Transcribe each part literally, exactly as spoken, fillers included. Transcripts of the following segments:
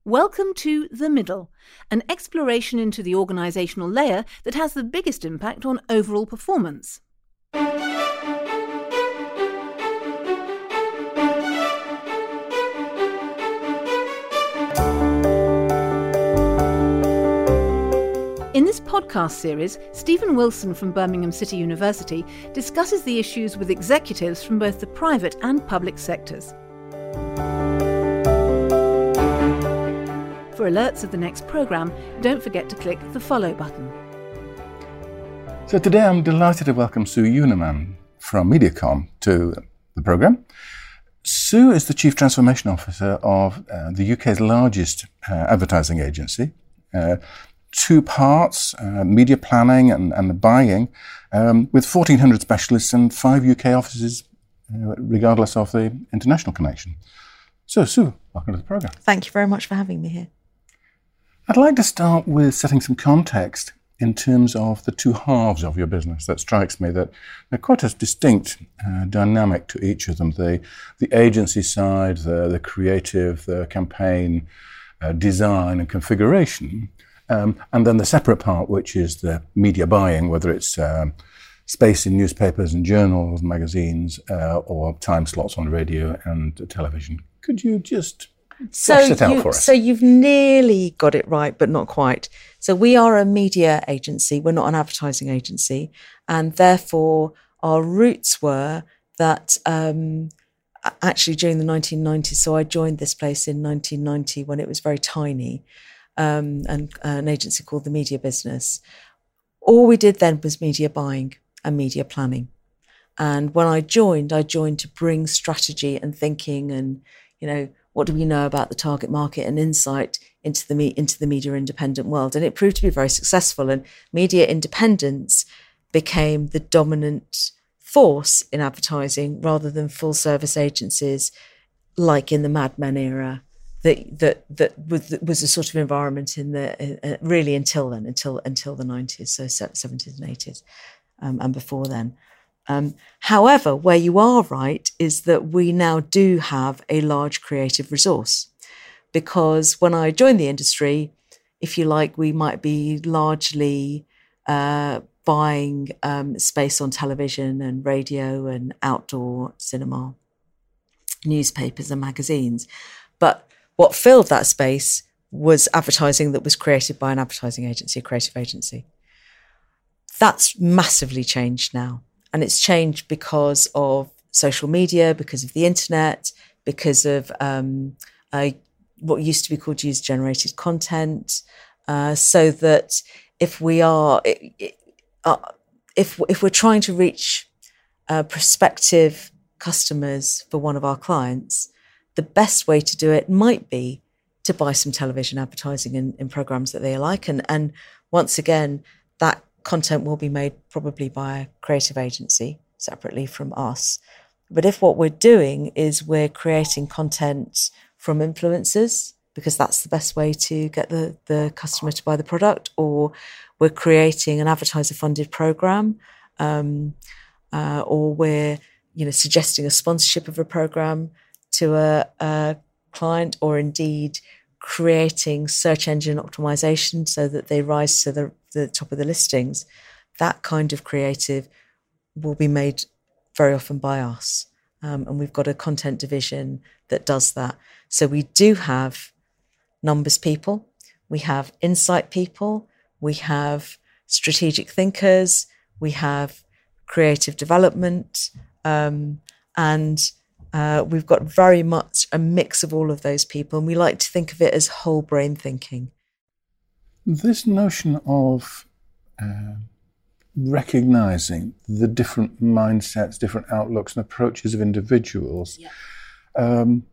Welcome to The Middle, an exploration into the organisational layer that has the biggest impact on overall performance. In this podcast series, Stephen Wilson from Birmingham City University discusses the issues with executives from both the private and public sectors. For alerts of the next programme, don't forget to click the follow button. So today I'm delighted to welcome Sue Unerman from Mediacom to the programme. Sue is the Chief Transformation Officer of uh, the U K's largest uh, advertising agency. Uh, two parts, uh, media planning and, and buying, um, with fourteen hundred specialists and five U K offices, uh, regardless of the international connection. So, Sue, welcome to the programme. Thank you very much for having me here. I'd like to start with setting some context in terms of the two halves of your business. That strikes me that they're quite a distinct uh, dynamic to each of them. The, the agency side, the, the creative, the campaign, uh, design and configuration. Um, and then the separate part, which is the media buying, whether it's um, space in newspapers and journals, and magazines, uh, or time slots on radio and television. Could you just so flesh that out you, for us? So you've nearly got it right, but not quite. So we are a media agency. We're not an advertising agency. And therefore, our roots were that um, actually during the nineteen nineties, so I joined this place in nineteen ninety when it was very tiny, Um, and uh, an agency called The Media Business. All we did then was media buying and media planning. And when I joined, I joined to bring strategy and thinking and, you know, what do we know about the target market and insight into the me- into the media independent world. And it proved to be very successful. And media independence became the dominant force in advertising rather than full service agencies like in the Mad Men era. That that that was, that was a sort of environment in the uh, really until then, until until the nineties, so seventies and eighties, um, and before then. Um, however, where you are right is that we now do have a large creative resource, because when I joined the industry, if you like, we might be largely uh, buying um, space on television and radio and outdoor cinema, newspapers and magazines, but what filled that space was advertising that was created by an advertising agency, a creative agency. That's massively changed now. And it's changed because of social media, because of the internet, because of um, uh, what used to be called user-generated content. Uh, so that if we are, uh, if if we're trying to reach uh, prospective customers for one of our clients, the best way to do it might be to buy some television advertising in, in programs that they like. And, and once again, that content will be made probably by a creative agency separately from us. But if what we're doing is we're creating content from influencers, because that's the best way to get the, the customer to buy the product, or we're creating an advertiser-funded program, um, uh, or we're you know suggesting a sponsorship of a program to a, a client, or indeed creating search engine optimization so that they rise to the, the top of the listings, that kind of creative will be made very often by us. Um, and we've got a content division that does that. So we do have numbers people, we have insight people, we have strategic thinkers, we have creative development, um, and Uh, we've got very much a mix of all of those people, and we like to think of it as whole brain thinking. This notion of uh, recognising the different mindsets, different outlooks and approaches of individuals yeah. um,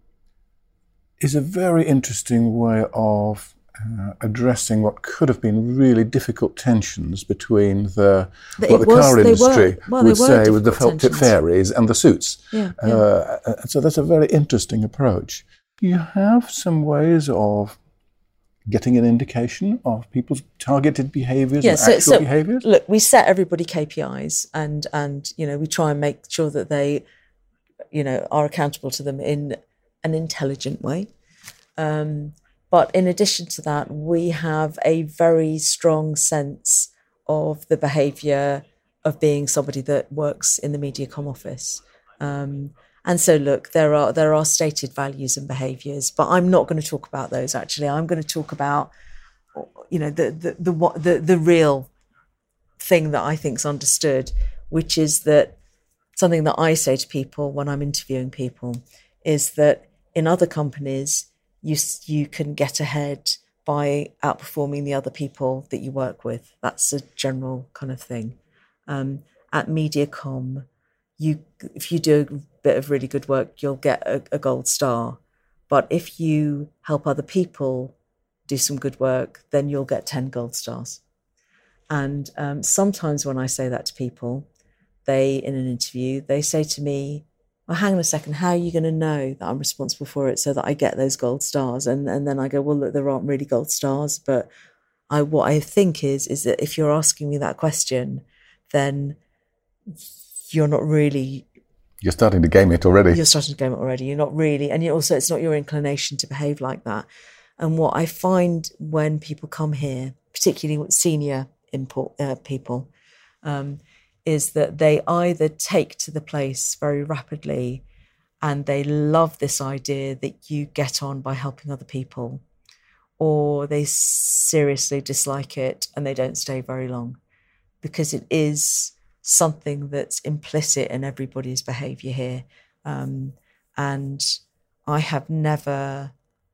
is a very interesting way of uh, addressing what could have been really difficult tensions between the but what the was, car industry were, well, would say with the felt tip tensions. fairies and the suits. Yeah, yeah. Uh, so that's a very interesting approach. Do you have some ways of getting an indication of people's targeted behaviours yeah, and so, actual so, behaviours? Look, we set everybody K P Is, and and you know we try and make sure that they, you know, are accountable to them in an intelligent way. Um, But in addition to that, we have a very strong sense of the behaviour of being somebody that works in the MediaCom office. Um, and so, look, there are there are stated values and behaviours, but I'm not going to talk about those. Actually, I'm going to talk about, you know, the the the the, the, the real thing that I think is understood, which is that something that I say to people when I'm interviewing people is that in other companies, you you can get ahead by outperforming the other people that you work with. That's a general kind of thing. Um, at MediaCom, you if you do a bit of really good work, you'll get a, a gold star. But if you help other people do some good work, then you'll get ten gold stars. And um, sometimes when I say that to people, they, in an interview, they say to me, well, hang on a second, how are you going to know that I'm responsible for it so that I get those gold stars? And and then I go, well, look, there aren't really gold stars, but I what I think is, is that if you're asking me that question, then you're not really... You're starting to game it already. You're starting to game it already. You're not really, and you also, it's not your inclination to behave like that. And what I find when people come here, particularly with senior import, uh, people, um, is that they either take to the place very rapidly and they love this idea that you get on by helping other people, or they seriously dislike it and they don't stay very long, because it is something that's implicit in everybody's behaviour here. Um, and I have never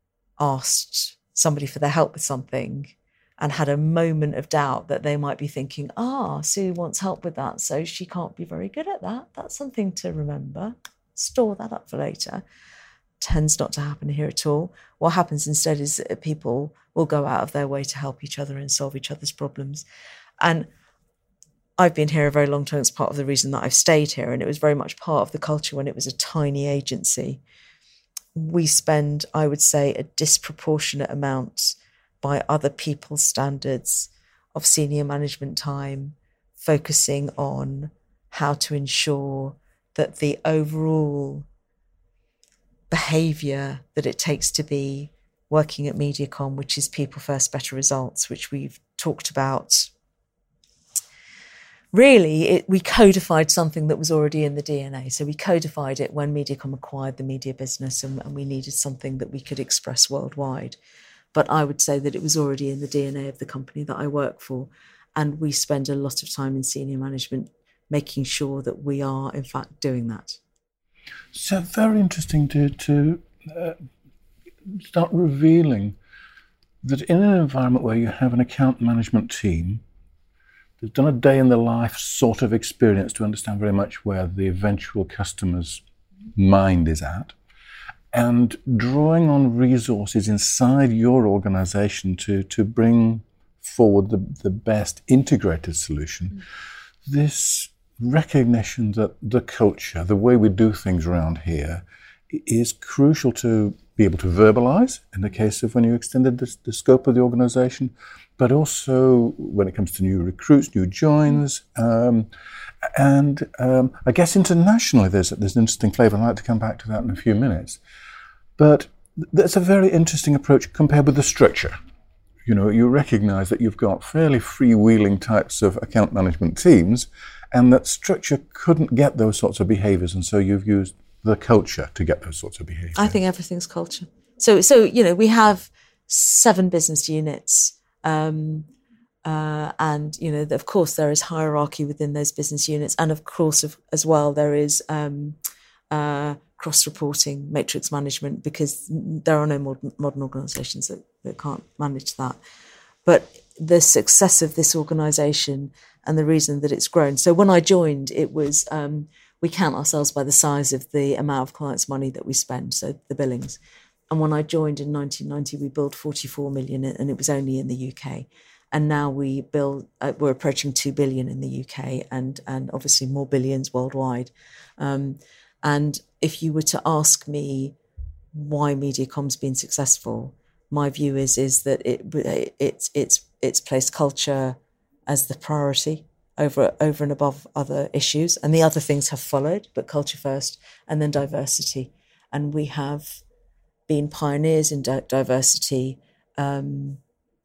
asked somebody for their help with something and had a moment of doubt that they might be thinking, ah, Sue wants help with that, so she can't be very good at that. That's something to remember. Store that up for later. Tends not to happen here at all. What happens instead is that people will go out of their way to help each other and solve each other's problems. And I've been here a very long time. It's part of the reason that I've stayed here, and it was very much part of the culture when it was a tiny agency. We spend, I would say, a disproportionate amount by other people's standards of senior management time, focusing on how to ensure that the overall behaviour that it takes to be working at MediaCom, which is people first, better results, which we've talked about. Really, it, we codified something that was already in the D N A. So we codified it when MediaCom acquired the media business, and, and we needed something that we could express worldwide. But I would say that it was already in the D N A of the company that I work for. And we spend a lot of time in senior management making sure that we are, in fact, doing that. So very interesting to, to uh, start revealing that in an environment where you have an account management team that's done a day in the life sort of experience to understand very much where the eventual customer's mind is at, and drawing on resources inside your organization to, to bring forward the, the best integrated solution, mm. this recognition that the culture, the way we do things around here, is crucial to be able to verbalize in the case of when you extended the, the scope of the organization, but also when it comes to new recruits, new joins, um, and um, I guess internationally there's, there's an interesting flavour. I'd like to come back to that in a few minutes. But that's a very interesting approach compared with the structure. You know, you recognise that you've got fairly freewheeling types of account management teams, and that structure couldn't get those sorts of behaviours, and so you've used the culture to get those sorts of behaviours. I think everything's culture. So, so you know, we have seven business units, um, uh, and you know, of course, there is hierarchy within those business units, and of course, of, as well, there is um, uh, cross-reporting, matrix management, because there are no modern, modern organisations that, that can't manage that. But the success of this organisation and the reason that it's grown. So when I joined, it was, um, we count ourselves by the size of the amount of clients' money that we spend, so the billings. And when I joined in nineteen ninety, we billed forty-four million, and it was only in the U K. And now we build, uh, we're approaching two billion in the U K, and and obviously more billions worldwide. Um, and if you were to ask me why MediaCom's been successful, my view is is that it it's it's it's placed culture as the priority over over and above other issues, and the other things have followed, but culture first, and then diversity. And we have been pioneers in di- diversity um,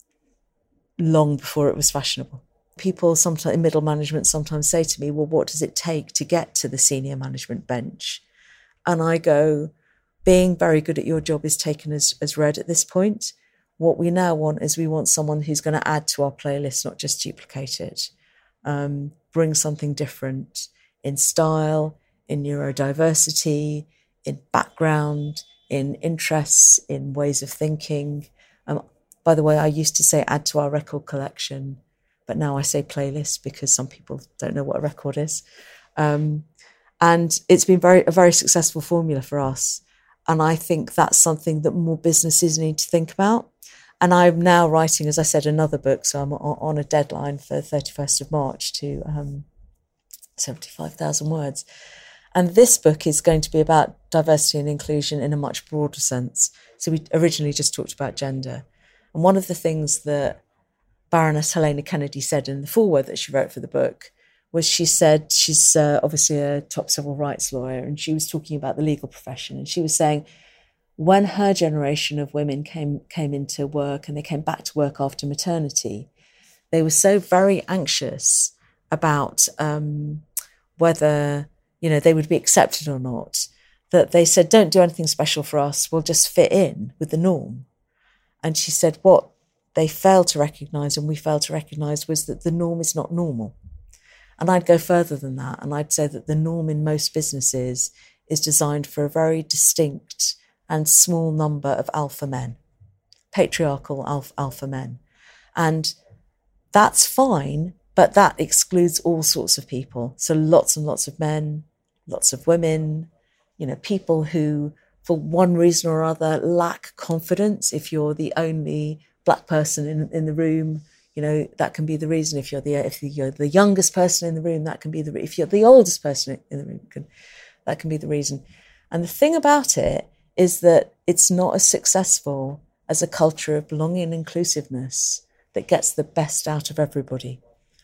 long before it was fashionable. People sometimes in middle management sometimes say to me, well, what does it take to get to the senior management bench? And I go, being very good at your job is taken as, as read at this point. What we now want is we want someone who's going to add to our playlist, not just duplicate it, um, bring something different in style, in neurodiversity, in background, in interests, in ways of thinking. Um, by the way, I used to say add to our record collection, but now I say playlist because some people don't know what a record is. Um, and it's been very a very successful formula for us. And I think that's something that more businesses need to think about. And I'm now writing, as I said, another book. So I'm on a deadline for the thirty-first of March to um, seventy-five thousand words. And this book is going to be about diversity and inclusion in a much broader sense. So we originally just talked about gender. And one of the things that Baroness Helena Kennedy said in the foreword that she wrote for the book was she said, she's uh, obviously a top civil rights lawyer, and she was talking about the legal profession. And she was saying, when her generation of women came came into work and they came back to work after maternity, they were so very anxious about um, whether, you know, they would be accepted or not, that they said, don't do anything special for us, we'll just fit in with the norm. And she said, what they failed to recognise and we failed to recognise was that the norm is not normal. And I'd go further than that, and I'd say that the norm in most businesses is designed for a very distinct and small number of alpha men, patriarchal alpha, alpha men. And that's fine, but that excludes all sorts of people. So lots and lots of men, lots of women, you know, people who, for one reason or other, lack confidence. If you're the only black person in, in the room, you know, that can be the reason. If you're the if you're the youngest person in the room, that can be the if you're the oldest person in the room, can, that can be the reason. And the thing about it is that it's not as successful as a culture of belonging and inclusiveness that gets the best out of everybody.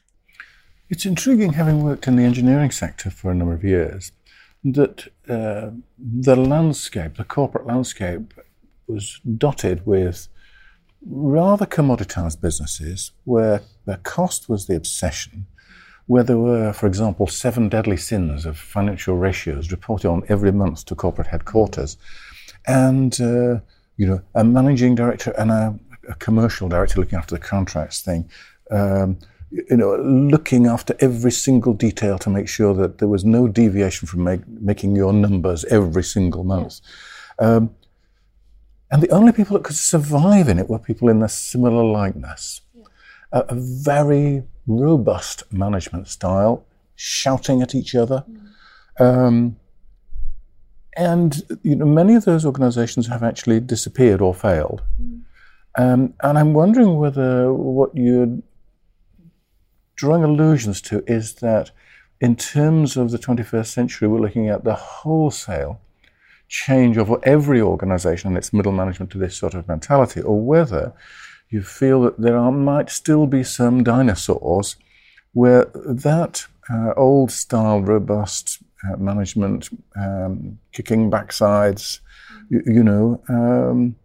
It's intriguing, having worked in the engineering sector for a number of years, that uh, the landscape, the corporate landscape, was dotted with rather commoditized businesses where the cost was the obsession, where there were, for example, seven deadly sins of financial ratios reported on every month to corporate headquarters, and uh, you know, a managing director and a, a commercial director looking after the contracts thing, um, you know, looking after every single detail to make sure that there was no deviation from make, making your numbers every single month. Yeah. Um, And the only people that could survive in it were people in a similar likeness. Yeah. A, a very robust management style, shouting at each other. Mm. Um, and you know, many of those organizations have actually disappeared or failed. Mm. Um, and I'm wondering whether what you're drawing allusions to is that in terms of the twenty-first century, we're looking at the wholesale change of every organization and its middle management to this sort of mentality, or whether you feel that there are, might still be some dinosaurs where that uh, old style, robust uh, management, um, kicking backsides, you, you know, um,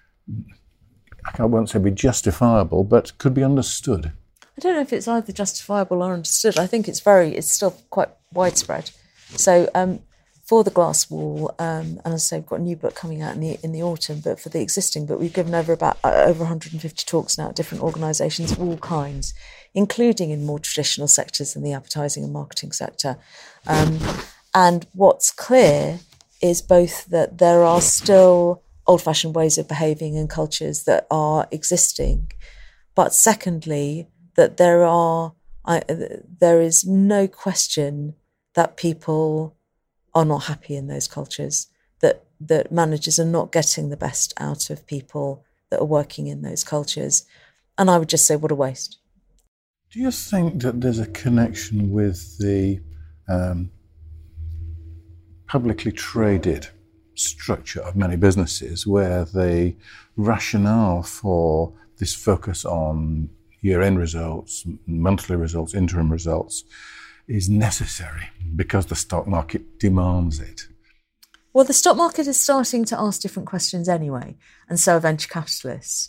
I won't say be justifiable, but could be understood. I don't know if it's either justifiable or understood. I think it's very, it's still quite widespread. So, um, for the Glass Wall, um, and as I say, we've got a new book coming out in the in the autumn, but for the existing book, we've given over about uh, over one hundred fifty talks now at different organisations of all kinds, including in more traditional sectors than the advertising and marketing sector. Um, and what's clear is both that there are still old-fashioned ways of behaving and cultures that are existing, but secondly, that there are I, there is no question that people are not happy in those cultures, that that managers are not getting the best out of people that are working in those cultures. And I would just say, what a waste. Do you think that there's a connection with the um, publicly traded structure of many businesses, where the rationale for this focus on year-end results, monthly results, interim results, is necessary because the stock market demands it? Well, the stock market is starting to ask different questions anyway, and so are venture capitalists.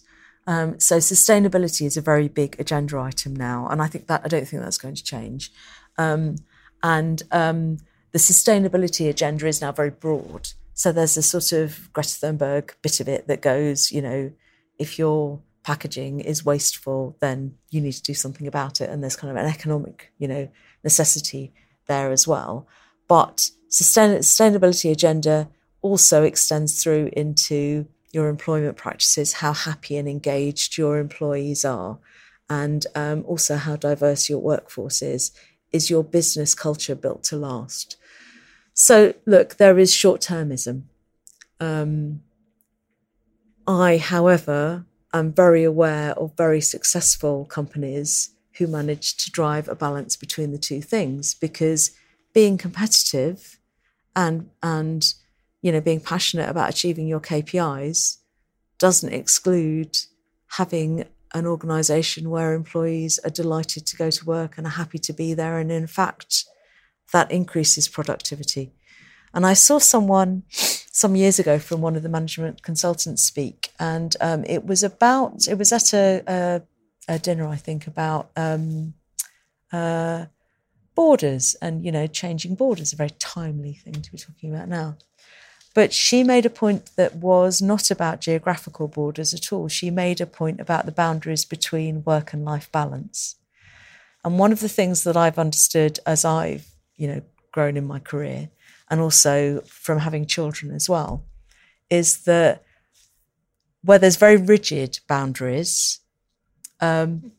Um, so sustainability is a very big agenda item now, and I think that I don't think that's going to change. Um, and um, the sustainability agenda is now very broad. So there's a sort of Greta Thunberg bit of it that goes, you know, if your packaging is wasteful, then you need to do something about it. And there's kind of an economic, you know, necessity there as well. But sustain- sustainability agenda also extends through into your employment practices, how happy and engaged your employees are, and um, also how diverse your workforce is. Is your business culture built to last? So, look, there is short-termism. Um, I, however, am very aware of very successful companies who manage to drive a balance between the two things, because being competitive and, and you know, being passionate about achieving your K P Is doesn't exclude having an organisation where employees are delighted to go to work and are happy to be there. And in fact, that increases productivity. And I saw someone some years ago from one of the management consultants speak, and um, it was about, it was at a, a, a dinner, I think, about um, uh, borders and, you know, changing borders, a very timely thing to be talking about now. But she made a point that was not about geographical borders at all. She made a point about the boundaries between work and life balance. And one of the things that I've understood as I've, you know, grown in my career, and also from having children as well, is that where there's very rigid boundaries, um,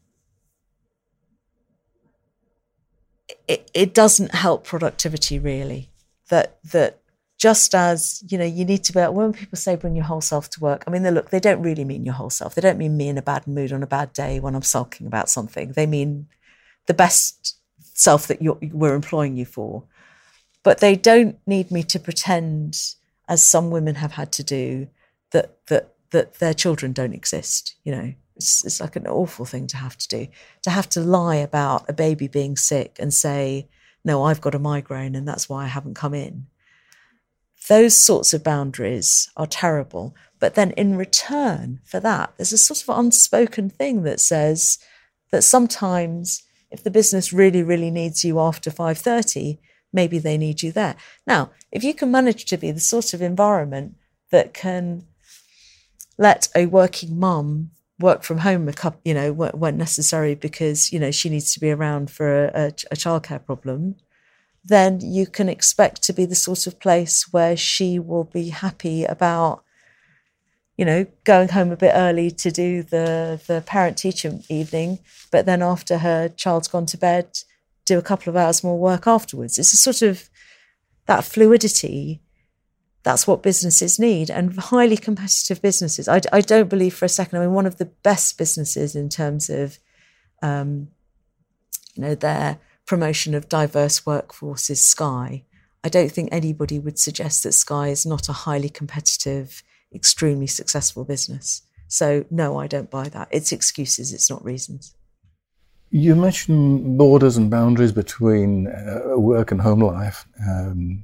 it, it doesn't help productivity really. That that just as, you know, you need to be, when people say bring your whole self to work, I mean, they look, they don't really mean your whole self. They don't mean me in a bad mood on a bad day when I'm sulking about something. They mean the best self that you're, we're employing you for. But they don't need me to pretend, as some women have had to do, that that that their children don't exist. You know, it's, it's like an awful thing to have to do, to have to lie about a baby being sick and say, no, I've got a migraine and that's why I haven't come in. Those sorts of boundaries are terrible. But then in return for that, there's a sort of unspoken thing that says that sometimes if the business really, really needs you after five thirty, maybe they need you there. Now, if you can manage to be the sort of environment that can let a working mum work from home, a couple, you know, when necessary, because, you know, she needs to be around for a, a, a childcare problem, then you can expect to be the sort of place where she will be happy about, you know, going home a bit early to do the, the parent-teacher evening, but then after her child's gone to bed, do a couple of hours more work afterwards. It's a sort of that fluidity. That's what businesses need, and highly competitive businesses. I, I don't believe for a second. I mean, one of the best businesses in terms of, um, you know, their promotion of diverse workforce is Sky. I don't think anybody would suggest that Sky is not a highly competitive, extremely successful business. So no, I don't buy that. It's excuses. It's not reasons. You mentioned borders and boundaries between uh, work and home life. Um,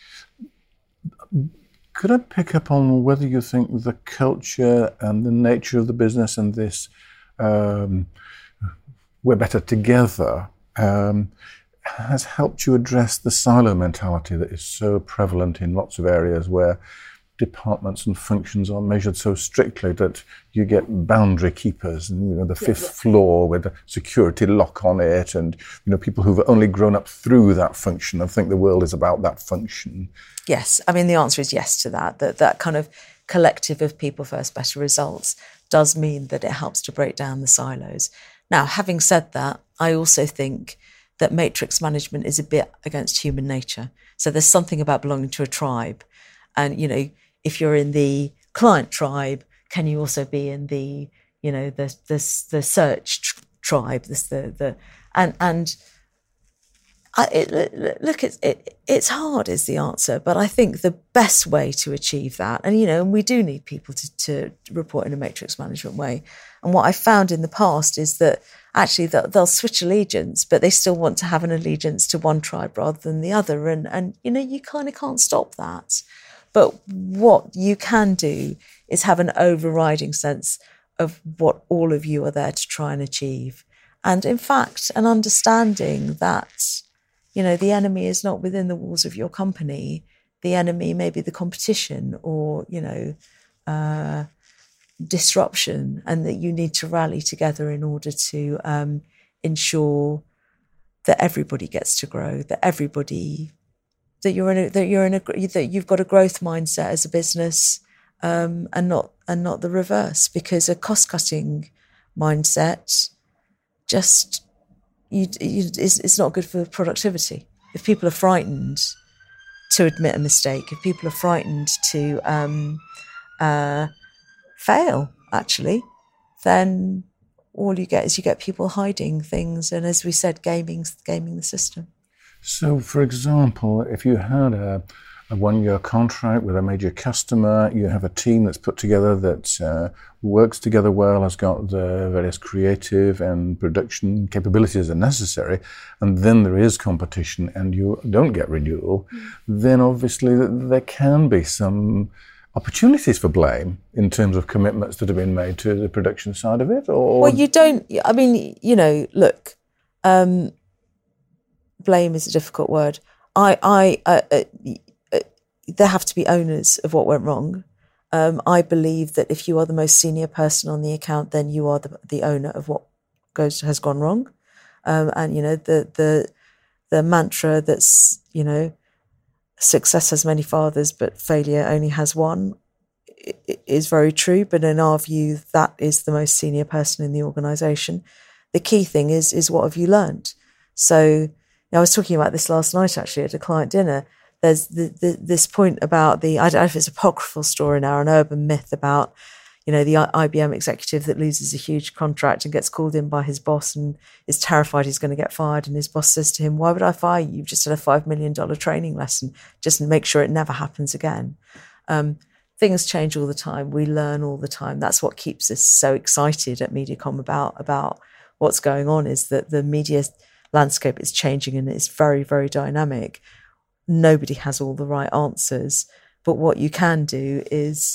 could I pick up on whether you think the culture and the nature of the business and this um, we're better together um, has helped you address the silo mentality that is so prevalent in lots of areas where departments and functions are measured so strictly that you get boundary keepers and, you know, the fifth yeah, yeah. floor with a security lock on it, and, you know, people who've only grown up through that function and think the world is about that function. Yes, I mean, the answer is yes to that. That that kind of collective of people first, better results does mean that it helps to break down the silos. Now, having said that, I also think that matrix management is a bit against human nature. So there's something about belonging to a tribe. And, you know, if you're in the client tribe, can you also be in the, you know, the the, the search tr- tribe? This the the and and I, it, look, it's it, it's hard is the answer, but I think the best way to achieve that, and you know, and we do need people to, to report in a matrix management way. And what I found in the past is that actually they'll, they'll switch allegiance, but they still want to have an allegiance to one tribe rather than the other, and and you know, you kind of can't stop that. But what you can do is have an overriding sense of what all of you are there to try and achieve. And in fact, an understanding that, you know, the enemy is not within the walls of your company. The enemy may be the competition or, you know, uh, disruption, and that you need to rally together in order to um, ensure that everybody gets to grow, that everybody, that you're in a, that you're in a, that you've got a growth mindset as a business, um, and not and not the reverse. Because a cost-cutting mindset just you, you is it's not good for productivity. If people are frightened to admit a mistake, if people are frightened to um, uh, fail, actually, then all you get is you get people hiding things, and as we said, gaming gaming the system. So, for example, if you had a, a one-year contract with a major customer, you have a team that's put together that uh, works together well, has got the various creative and production capabilities that are necessary, and then there is competition and you don't get renewal, mm. then obviously there can be some opportunities for blame in terms of commitments that have been made to the production side of it? Or well, you don't, I mean, you know, look, um, blame is a difficult word. I, I, uh, uh, uh, there have to be owners of what went wrong. Um, I believe that if you are the most senior person on the account, then you are the, the owner of what goes has gone wrong. Um, and, you know, the, the, the mantra that's, you know, success has many fathers, but failure only has one, it is very true. But in our view, that is the most senior person in the organisation. The key thing is, is what have you learned? So you know, I was talking about this last night, actually, at a client dinner. There's the, the, this point about the, I don't know if it's an apocryphal story now, an urban myth about, you know, the I B M executive that loses a huge contract and gets called in by his boss and is terrified he's going to get fired. And his boss says to him, "Why would I fire you? You've just had a five million dollars training lesson. Just make sure it never happens again." Um, things change all the time. We learn all the time. That's what keeps us so excited at Mediacom about, about what's going on, is that the media landscape is changing and it's very, very dynamic. Nobody has all the right answers. But what you can do is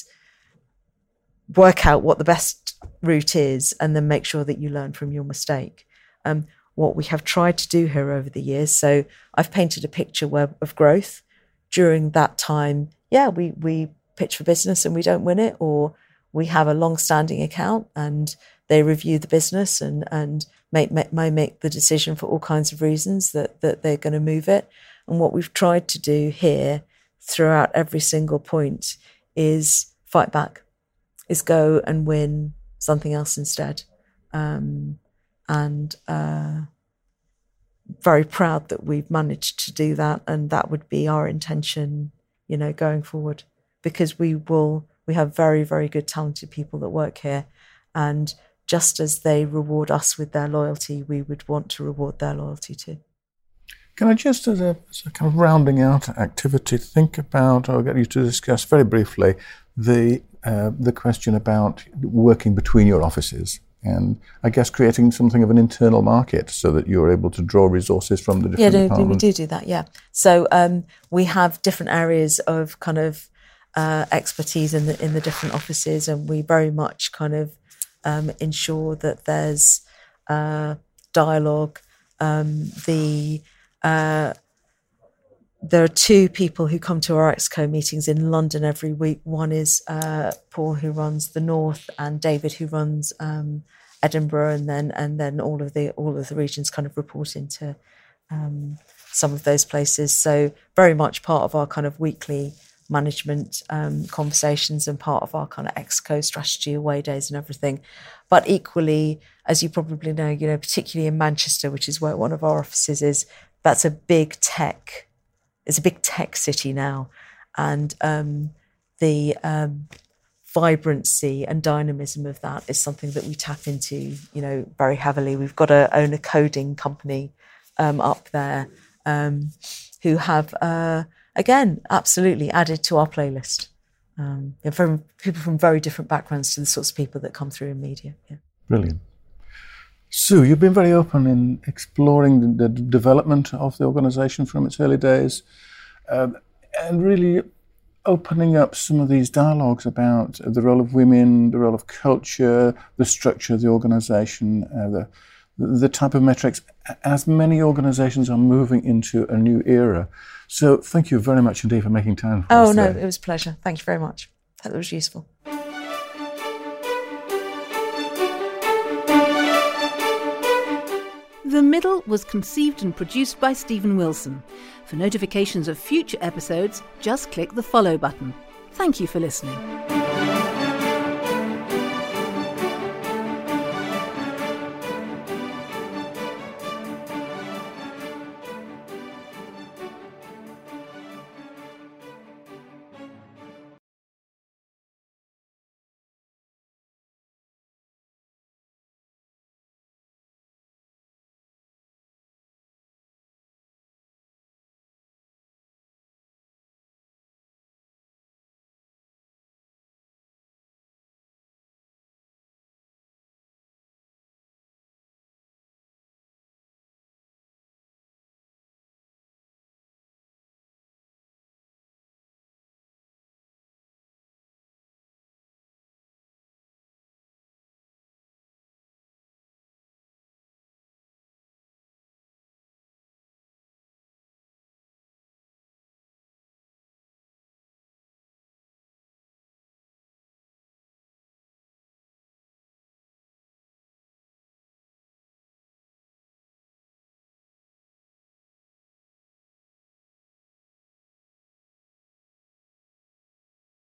work out what the best route is and then make sure that you learn from your mistake. Um, what we have tried to do here over the years, so I've painted a picture where, of growth. During that time, yeah, we, we pitch for business and we don't win it, or we have a long-standing account and they review the business and, and make, make, may make the decision for all kinds of reasons that, that they're going to move it. And what we've tried to do here throughout every single point is fight back, is go and win something else instead. Um, and uh, very proud that we've managed to do that. And that would be our intention, you know, going forward, because we will, we have very, very good talented people that work here. And just as they reward us with their loyalty, we would want to reward their loyalty too. Can I just, as a, as a kind of rounding out activity, think about, or get you to discuss very briefly, the uh, the question about working between your offices and I guess creating something of an internal market so that you're able to draw resources from the different yeah, departments? Yeah, we do do that, yeah. So um, we have different areas of kind of uh, expertise in the in the different offices, and we very much kind of um, ensure that there's uh, dialogue. Um, the uh, There are two people who come to our ExCo meetings in London every week. One is uh, Paul, who runs the North, and David, who runs um, Edinburgh, and then and then all of the all of the regions kind of report into um, some of those places. So very much part of our kind of weekly management um, conversations and part of our kind of ExCo strategy away days and everything. But equally, as you probably know, you know, particularly in Manchester, which is where one of our offices is, that's a big tech. It's a big tech city now, and um, the um, vibrancy and dynamism of that is something that we tap into, you know, very heavily. We've got to own a coding company um, up there um, who have, uh, again, absolutely added to our playlist. Um, and from people from very different backgrounds to the sorts of people that come through in media. Yeah. Brilliant. Sue, you've been very open in exploring the, the development of the organisation from its early days, um, and really opening up some of these dialogues about the role of women, the role of culture, the structure of the organisation, uh, the the type of metrics, as many organisations are moving into a new era. So thank you very much indeed for making time for us Oh, no, today. it was a pleasure. Thank you very much. That was useful. The Middle was conceived and produced by Stephen Wilson. For notifications of future episodes, just click the follow button. Thank you for listening.